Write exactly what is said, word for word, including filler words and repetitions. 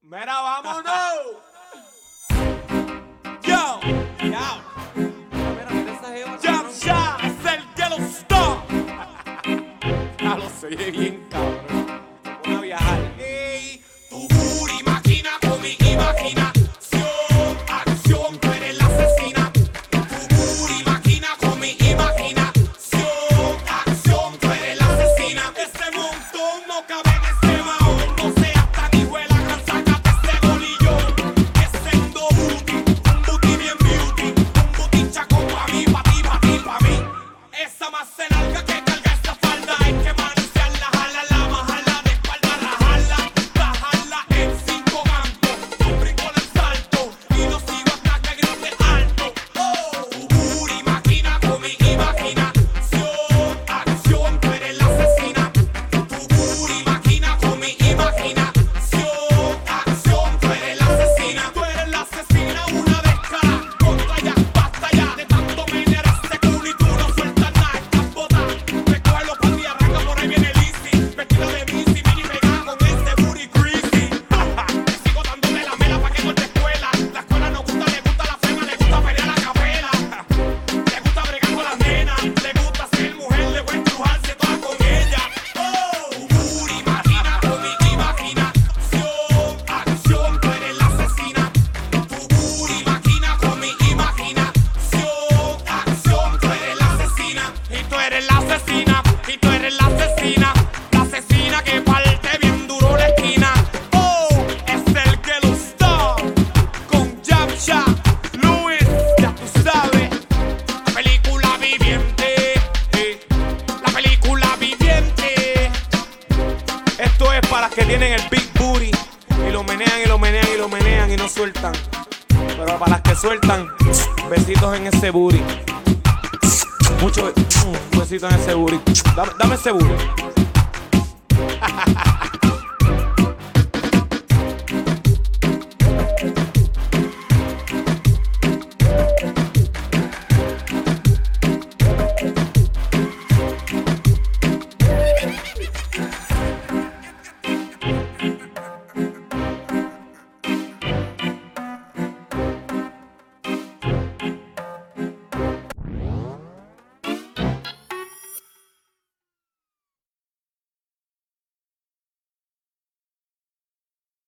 Mira, vámonos. Yo, Ya. Mira, mira esa jeva. Jam Shah, es el Yellow Star. Ya lo sé, bien cabrón. Vamos a viajar. Ey, tu booty máquina con mi imaginación. Acción, tú eres la asesina. Tu booty máquina con mi imaginación. Acción, tú eres la asesina. Ese montón no cabe en ese mahón. No seas tan hijuela, gran, sácate ese bolillón. Ese sendo booty, un booty bien beauty. Un booty chaco pa' mí, pa' ti, pa' ti, pa' mí. Esa más se larga que carga esa falda. Hay que manosearla, jalarla, bajarla de espalda, rajarla, bajarla en cinco campos. Un brinco del salto y lo sigo hasta que grite alto. Oh, tu booty máquina con mi imaginación. Acción, tú eres la asesina. Tu booty máquina con mi imaginación. Acción, tú eres la asesina. Tú eres la asesina, una descara. Contra ya, basta ya de tanto menear ese culo y tú no sueltas nada. Estás botada, me coge los patis y arranca por ahí viene Lizzy. Vestida de Missy, mini pegada con ese booty greasy. Te sigo dándole la mela pa' que no te escuela. La escuela no gusta, le gusta la flema, le gusta pelear la capela. Le gusta bregar con las nenas, le gusta ser mujer, le gusta estrujarse toda con ella. Oh, tu booty máquina con mi imaginación. Acción, tú eres la asesina. Tu booty máquina con mi imaginación. Acción, tú eres la asesina. Y tú eres la asesina. Y tú eres la asesina. La asesina que parte bien duro la esquina. Oh, es el Yellow Star con Jam Shah, Luis, ya tú sabes. La película viviente, eh, la película viviente. Esto es para los que tienen el big booty y lo menean y lo menean y lo menean y no sueltan. Pero para las que sueltan, besitos en ese booty. Muchos besitos en ese booty. Dame, dame ese booty.